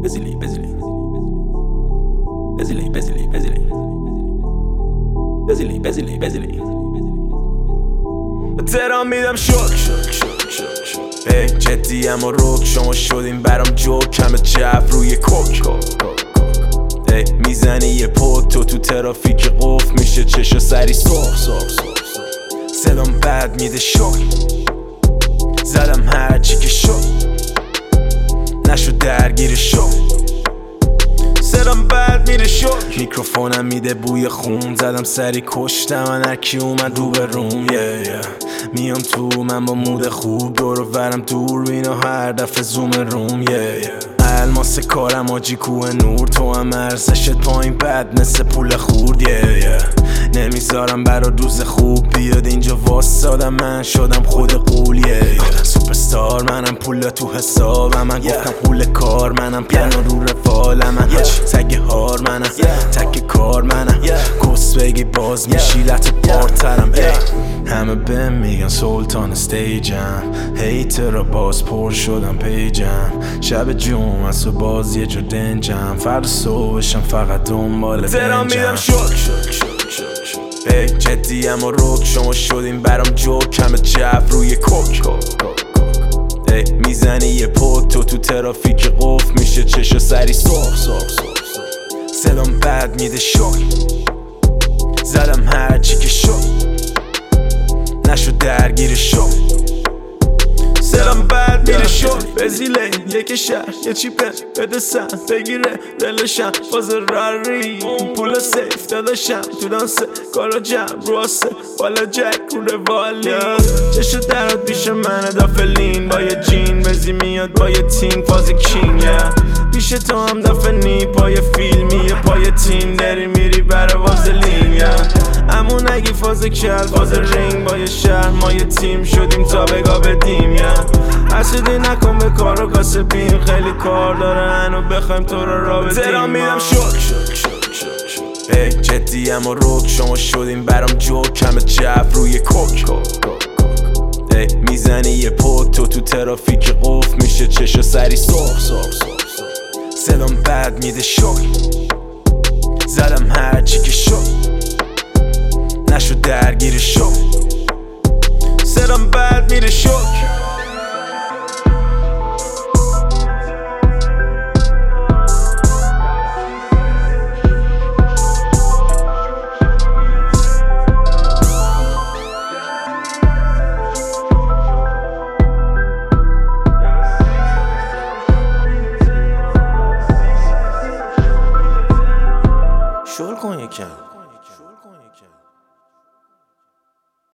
busily. تهران میدم شک ای جدی اما روک شما شدیم برام جوک همه جف روی کوک ای میزنی یه پک تو ترافیک قف میشه چشا سری سرخ صدام بد میده شک زدم هرچی که شد نشد درگیر شد صدام بد میره شک میکروفونم میده بوی خون زدم سری کشتم من هرکی اومد رو به روم میام تو من با مود خوب دور و برم دور بینا هر دفعه زوم روم الماس کارم آجی کوه نور تو هم ارزشت پایین بد مثل پول خورد نمیذارم برا روز خوب بیاد اینجا واسادم من شدم خود قول سوپرستار منم پول تو حسابم من گفتم پول کار منم پیانو رو رفالم من تگ هار منم تک کار منم کس بگی باز میشی لط بارترم همه بهم میگن سلطان استیجم هیتر باز پر شدم پیجم شب جمعه است و باز یه جا دنجم فرد صبحشم فقط دنبال تهران میدم شک ای جدی اما روک شما شدیم برام جوک همه جف روی کوک ای میزنی یه پک تو ترافیک قف میشه چشا سری سرخ صدام بد میده شک زدم هرچی که شد نشد درگیر شد صدام بد میره شد بزیله یک شهر یه چیپه بده سن بگیره دلشم باز راری پول سیف داداشم تو دانسه کارا جمع رو آسه بالا جک رو روالی چشو درات پیش منه دافلین با یه جین بزی میاد با یه تیم فاز کینگ پیش تو هم دافنی پای فیلمی یه پای تین داری میری برا وازلین امون اگه فاز کل فاز رینگ با یه شهر ما یه تیم شدیم تا بگا بدیم حسودی نکن به کار و کاسبیم خیلی کار داره هنو بخوایم تو رو را بدیم تهران میدم شک ای جدی اما روک شما شدیم برام جوک همه جف روی کوک ای میزنی یه پک تو ترافیک قف میشه چشا سری سرخ صدام بد میده شک زدم هرچی که شد نشد درگیر شد صدام بد میره شک شل کن یکم